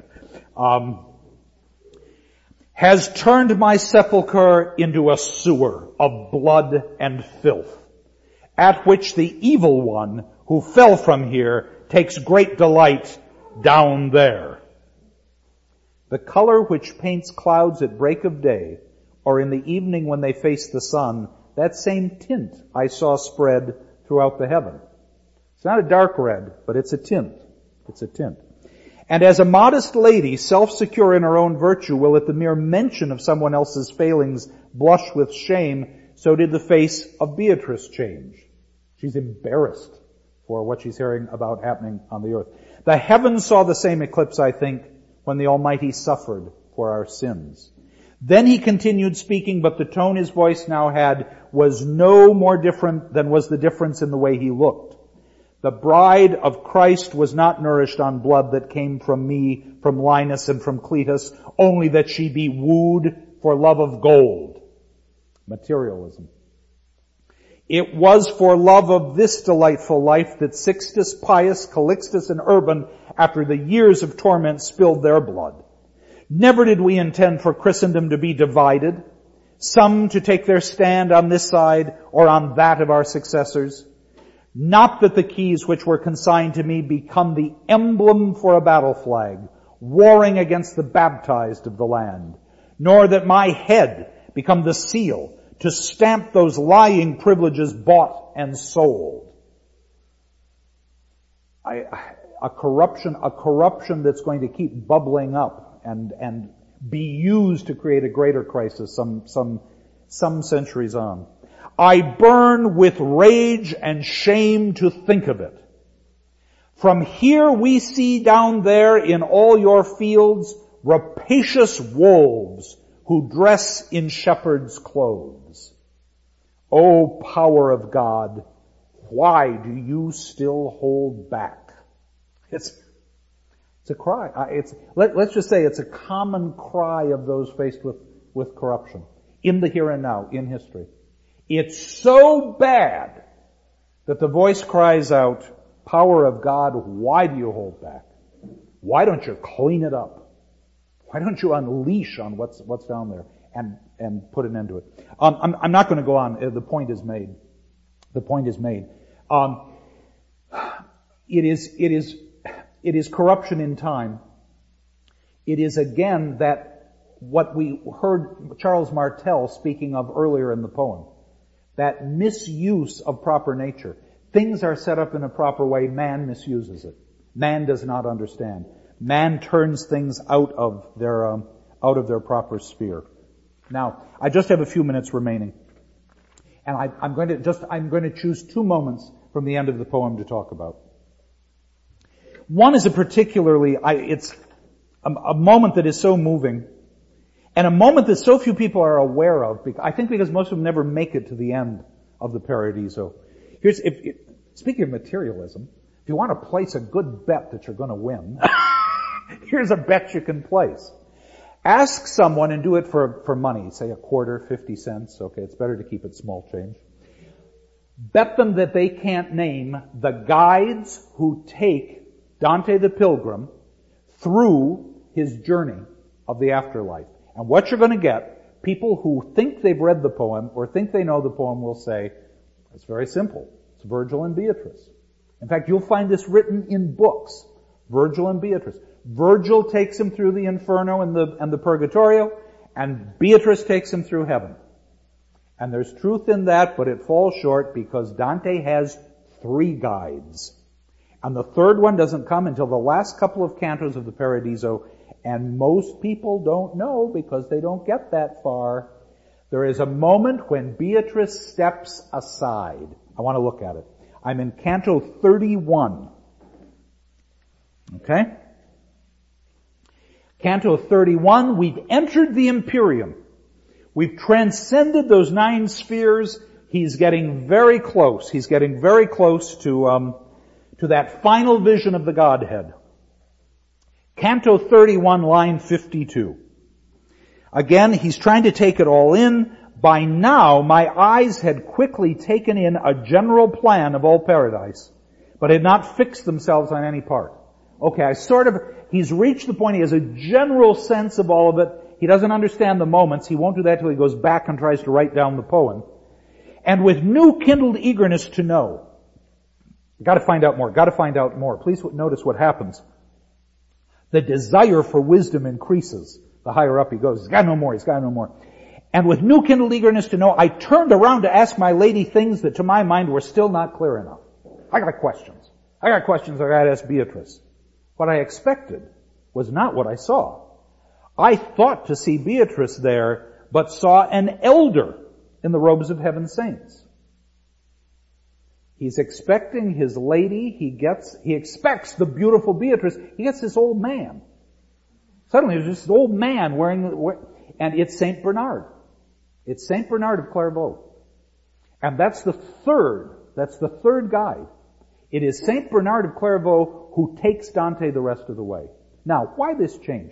Has turned my sepulchre into a sewer of blood and filth, at which the evil one who fell from here takes great delight down there. The color which paints clouds at break of day or in the evening when they face the sun, that same tint I saw spread throughout the heaven. It's not a dark red, but it's a tint. It's a tint. And as a modest lady, self-secure in her own virtue, will at the mere mention of someone else's failings blush with shame, so did the face of Beatrice change. She's embarrassed for what she's hearing about happening on the earth. The heavens saw the same eclipse, I think, when the Almighty suffered for our sins. Then he continued speaking, but the tone his voice now had was no more different than was the difference in the way he looked. The bride of Christ was not nourished on blood that came from me, from Linus and from Cletus, only that she be wooed for love of gold. Materialism. It was for love of this delightful life that Sixtus, Pius, Calixtus, and Urban, after the years of torment, spilled their blood. Never did we intend for Christendom to be divided, some to take their stand on this side or on that of our successors. Not that the keys which were consigned to me become the emblem for a battle flag, warring against the baptized of the land, nor that my head become the seal to stamp those lying privileges bought and sold. A corruption that's going to keep bubbling up and be used to create a greater crisis some centuries on. I burn with rage and shame to think of it. From here we see down there in all your fields rapacious wolves who dress in shepherd's clothes. O power of God, why do you still hold back? It's a cry. Let's just say it's a common cry of those faced with corruption in the here and now, in history. It's so bad that the voice cries out, power of God, why do you hold back? Why don't you clean it up? Why don't you unleash on what's down there and put an end to it? I'm not going to go on. The point is made. The point is made. It is corruption in time. It is again that what we heard Charles Martel speaking of earlier in the poem. That misuse of proper nature. Things are set up in a proper way, man misuses it. Man does not understand. Man turns things out of their proper sphere. Now, I just have a few minutes remaining. And I'm going to choose 2 moments from the end of the poem to talk about. One is it's a moment that is so moving, and a moment that so few people are aware of, I think because most of them never make it to the end of the Paradiso. Speaking of materialism, if you want to place a good bet that you're going to win, here's a bet you can place. Ask someone and do it for money, say a quarter, 50 cents, okay, it's better to keep it small change. Bet them that they can't name the guides who take Dante the Pilgrim through his journey of the afterlife. And what you're going to get, people who think they've read the poem or think they know the poem will say, it's very simple. It's Virgil and Beatrice. In fact, you'll find this written in books. Virgil and Beatrice. Virgil takes him through the Inferno and the Purgatorio, and Beatrice takes him through heaven. And there's truth in that, but it falls short because Dante has 3 guides. And the third one doesn't come until the last couple of cantos of the Paradiso, and most people don't know because they don't get that far. There is a moment when Beatrice steps aside. I want to look at it. I'm in Canto 31. Okay? Canto 31, we've entered the Empyrean. We've transcended those 9 spheres. He's getting very close. He's getting very close to that final vision of the Godhead. Canto 31, line 52. Again, he's trying to take it all in. By now, my eyes had quickly taken in a general plan of all paradise, but had not fixed themselves on any part. Okay, he's reached the point, he has a general sense of all of it. He doesn't understand the moments. He won't do that till he goes back and tries to write down the poem. And with new kindled eagerness to know. Gotta find out more. Please notice what happens. The desire for wisdom increases the higher up he goes. He's gotta know more. And with new kindled eagerness to know, I turned around to ask my lady things that to my mind were still not clear enough. I got questions I got to ask Beatrice. What I expected was not what I saw. I thought to see Beatrice there, but saw an elder in the robes of heaven's saints. He's expecting his lady, he expects the beautiful Beatrice, he gets this old man. Suddenly there's this old man and it's Saint Bernard. It's Saint Bernard of Clairvaux. And that's the third guide. It is Saint Bernard of Clairvaux who takes Dante the rest of the way. Now, why this change?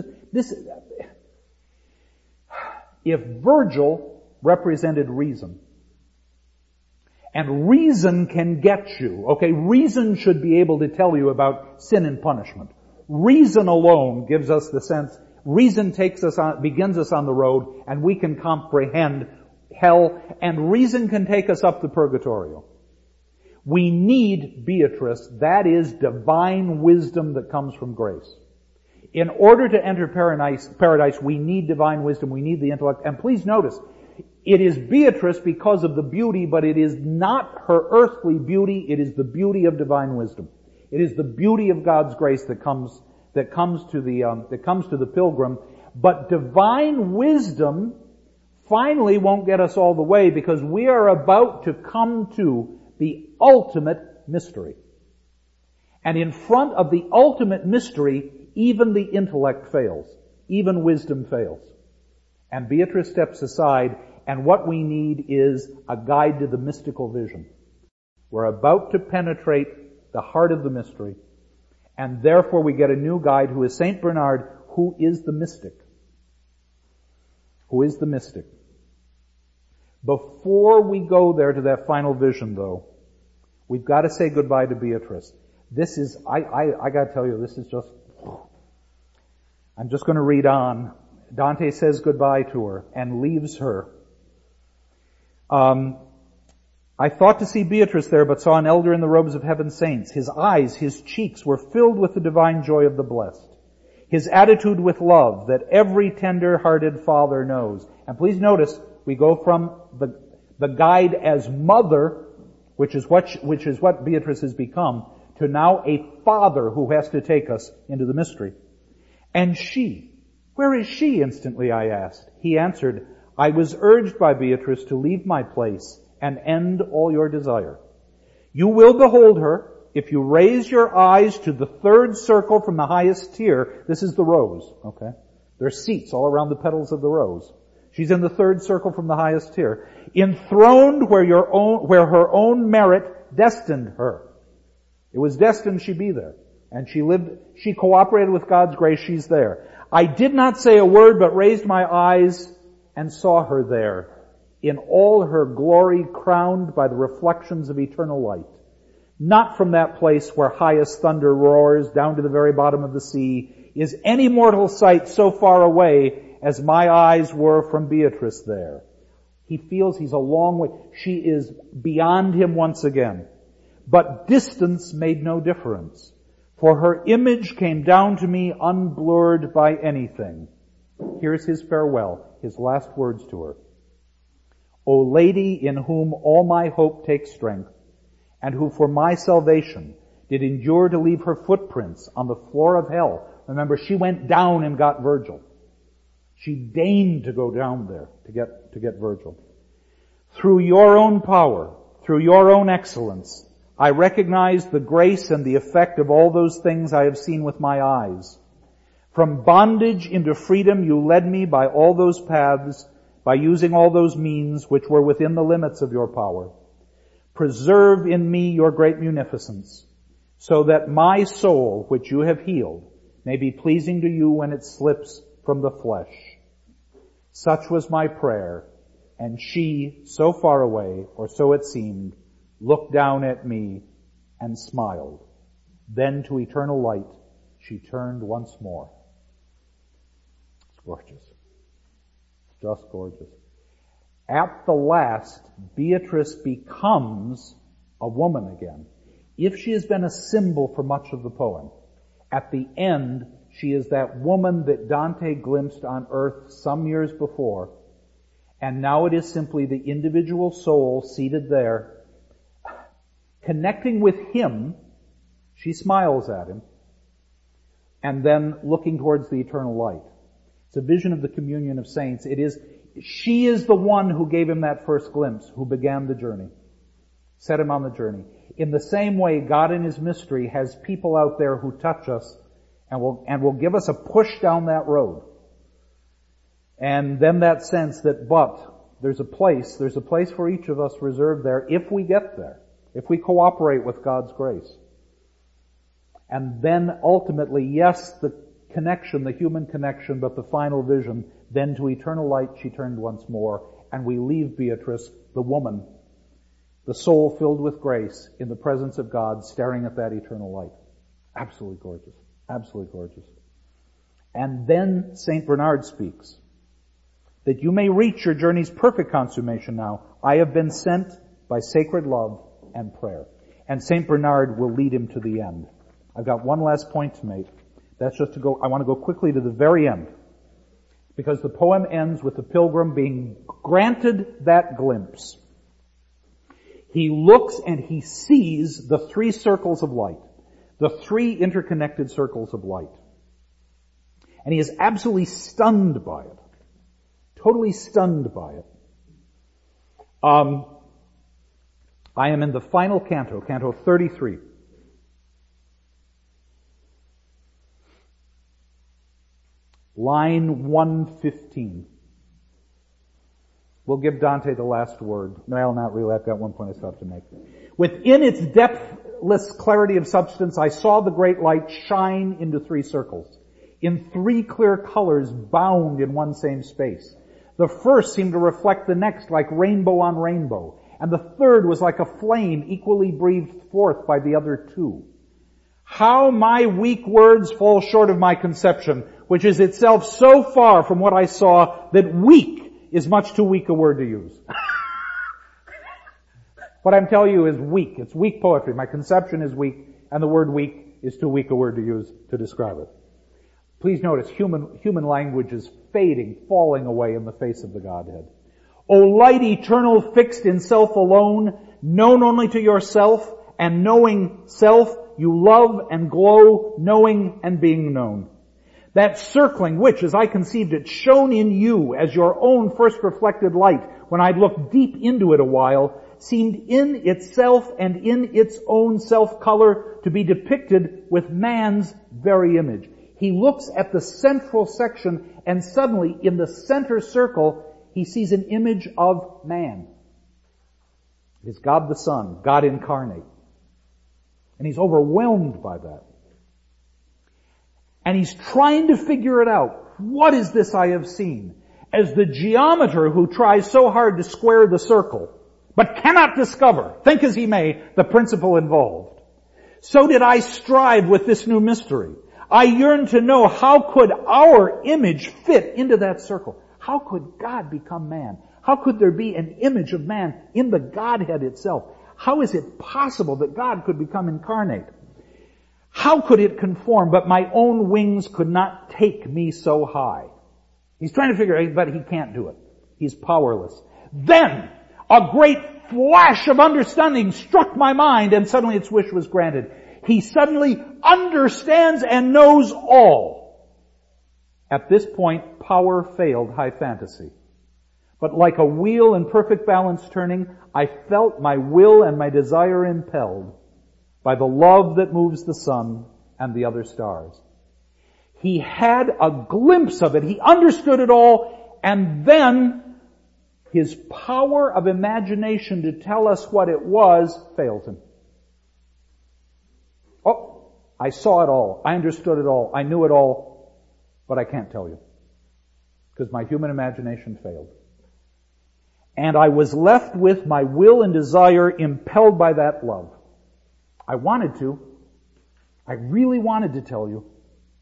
If Virgil represented reason, and reason can get you, okay, reason should be able to tell you about sin and punishment. Reason alone gives us the sense, reason begins us on the road, and we can comprehend hell, and reason can take us up the purgatorio. We need Beatrice, that is divine wisdom that comes from grace. In order to enter paradise, we need divine wisdom, we need the intellect. And please notice, it is Beatrice because of the beauty, but it is not her earthly beauty, it is the beauty of divine wisdom. It is the beauty of God's grace that comes to the pilgrim. But divine wisdom finally won't get us all the way, because we are about to come to the ultimate mystery. And in front of the ultimate mystery, even the intellect fails. Even wisdom fails. And Beatrice steps aside, and what we need is a guide to the mystical vision. We're about to penetrate the heart of the mystery, and therefore we get a new guide who is Saint Bernard, who is the mystic. Who is the mystic. Before we go there to that final vision, though, we've got to say goodbye to Beatrice. This is, I gotta tell you, this is just, I'm just going to read on. Dante says goodbye to her and leaves her. I thought to see Beatrice there, but saw an elder in the robes of heaven's saints. His eyes, his cheeks were filled with the divine joy of the blessed. His attitude with love that every tender-hearted father knows. And please notice, we go from the guide as mother, which is what Beatrice has become, to now a father who has to take us into the mystery. And she, where is she? Instantly I asked. He answered, I was urged by Beatrice to leave my place and end all your desire. You will behold her if you raise your eyes to the third circle from the highest tier. This is the rose, okay? There's seats all around the petals of the rose. She's in the third circle from the highest tier. Enthroned where her own merit destined her. It was destined she'd be there. And she cooperated with God's grace, she's there. I did not say a word, but raised my eyes and saw her there, in all her glory, crowned by the reflections of eternal light. Not from that place where highest thunder roars down to the very bottom of the sea is any mortal sight so far away as my eyes were from Beatrice there. He feels he's a long way. She is beyond him once again. But distance made no difference, for her image came down to me unblurred by anything. Here's his farewell, his last words to her. O Lady, in whom all my hope takes strength, and who for my salvation did endure to leave her footprints on the floor of hell. Remember, she went down and got Virgil. She deigned to go down there to get Virgil. Through your own power, through your own excellence, I recognize the grace and the effect of all those things I have seen with my eyes. From bondage into freedom you led me by all those paths, by using all those means which were within the limits of your power. Preserve in me your great munificence, so that my soul, which you have healed, may be pleasing to you when it slips from the flesh. Such was my prayer, and she, so far away, or so it seemed, looked down at me and smiled. Then to eternal light she turned once more. It's gorgeous. Just gorgeous. At the last, Beatrice becomes a woman again. If she has been a symbol for much of the poem, at the end, she is that woman that Dante glimpsed on earth some years before. And now it is simply the individual soul seated there, connecting with Him. She smiles at Him, and then looking towards the eternal light. It's a vision of the communion of saints. She is the one who gave him that first glimpse, who began the journey, set him on the journey. In the same way, God in His mystery has people out there who touch us and will give us a push down that road. And then that sense that, there's a place for each of us reserved there if we get there, if we cooperate with God's grace. And then ultimately, yes, the connection, the human connection, but the final vision, then to eternal light she turned once more, and we leave Beatrice, the woman, the soul filled with grace, in the presence of God, staring at that eternal light. Absolutely gorgeous. Absolutely gorgeous. And then St. Bernard speaks, that you may reach your journey's perfect consummation now. I have been sent by sacred love and prayer. And St. Bernard will lead him to the end. I've got one last point to make. That's just I want to go quickly to the very end. Because the poem ends with the pilgrim being granted that glimpse. He looks and he sees the three circles of light. The three interconnected circles of light. And he is absolutely stunned by it. Totally stunned by it. I am in the final canto, Canto 33. Line 115. We'll give Dante the last word. Well, not really. I've got one point I still have to make. Within its depthless clarity of substance, I saw the great light shine into three circles, in three clear colors bound in one same space. The first seemed to reflect the next like rainbow on rainbow, and the third was like a flame equally breathed forth by the other two. How my weak words fall short of my conception, which is itself so far from what I saw that weak is much too weak a word to use. What I'm telling you is weak. It's weak poetry. My conception is weak, and the word weak is too weak a word to use to describe it. Please notice, human language is fading, falling away in the face of the Godhead. O light eternal, fixed in self alone, known only to yourself, and knowing self, you love and glow, knowing and being known. That circling which, as I conceived it, shone in you as your own first reflected light, when I looked deep into it a while, seemed in itself and in its own self-color to be depicted with man's very image. He looks at the central section, and suddenly, in the center circle, he sees an image of man. It is God the Son, God incarnate. And he's overwhelmed by that. And he's trying to figure it out. What is this I have seen? As the geometer who tries so hard to square the circle, but cannot discover, think as he may, the principle involved. So did I strive with this new mystery. I yearn to know how could our image fit into that circle. How could God become man? How could there be an image of man in the Godhead itself? How is it possible that God could become incarnate? How could it conform? But my own wings could not take me so high. He's trying to figure it out, but he can't do it. He's powerless. Then a great flash of understanding struck my mind, and suddenly its wish was granted. He suddenly understands and knows all. At this point, power failed high fantasy. But like a wheel in perfect balance turning, I felt my will and my desire impelled by the love that moves the sun and the other stars. He had a glimpse of it. He understood it all, and then his power of imagination to tell us what it was failed him. Oh, I saw it all. I understood it all. I knew it all, but I can't tell you because my human imagination failed. And I was left with my will and desire impelled by that love. I wanted to. I really wanted to tell you.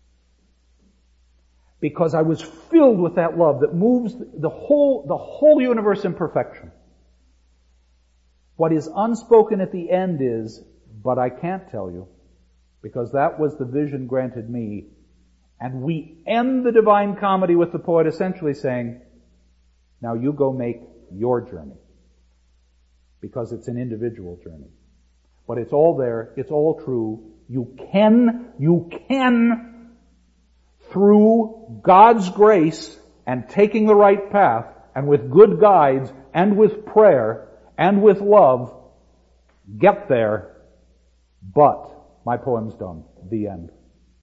Because I was filled with that love that moves the whole universe in perfection. What is unspoken at the end is, but I can't tell you, because that was the vision granted me. And we end the Divine Comedy with the poet essentially saying, Now you go make your journey. Because it's an individual journey. But it's all there, it's all true. You can, through God's grace and taking the right path, and with good guides, and with prayer, and with love, get there. But my poem's done. The end.